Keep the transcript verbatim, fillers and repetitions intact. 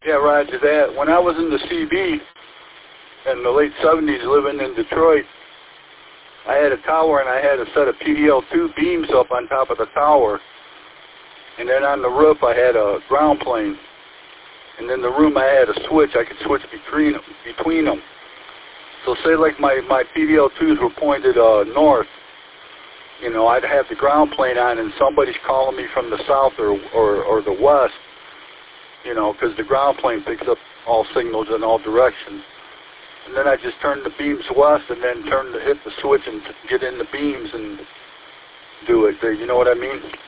Yeah, roger that. When I was in the C B in the late seventies living in Detroit, I had a tower and I had a set of P D L two beams up on top of the tower. And then on the roof I had a ground plane. And in the room I had a switch. I could switch between between them. So say like my, my P D L twos were pointed uh, north. You know, I'd have the ground plane on and somebody's calling me from the south or, or, or the west. You know, because the ground plane picks up all signals in all directions. And then I just turn the beams west and then turn the, hit the switch and get in the beams and do it. You know what I mean?